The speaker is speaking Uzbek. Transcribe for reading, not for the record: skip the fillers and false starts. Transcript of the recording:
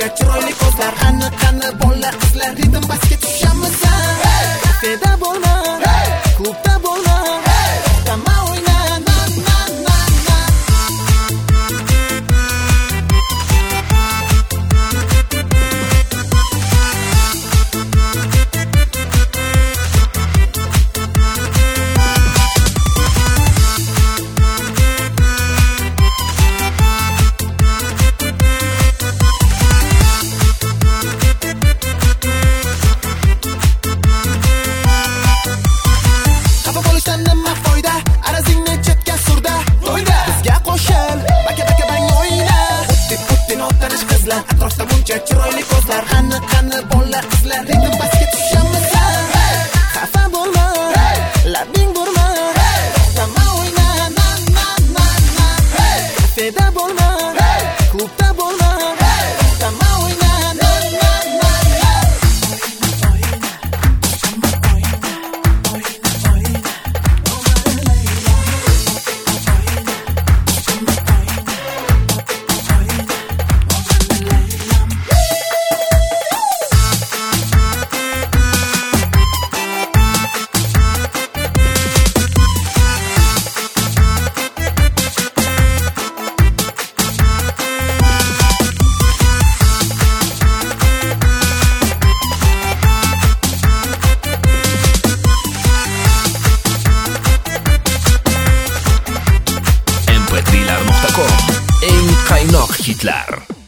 buncha chiroyli ko'zlar. Qani bola qizlar, ritm basga tushamiz. Kafeda bo'lma, klubda bo'lma, to'xtama o'yna, na. Nima foyda? Arazingni chetga surda. Bizga qo'shil, baka bang o'yna. Putin otanish qizlar, atrofda buncha chiroyli ko'zlar. Qani bola qizlar, ritm basga tushamiz. Xafa bo'lma, labing burma, to'xtama o'yna, na. Kafeda bo'lma, klubda bo'lma, to'xtama o'yna, na. mp3lar.com eng qaynoq hitlar.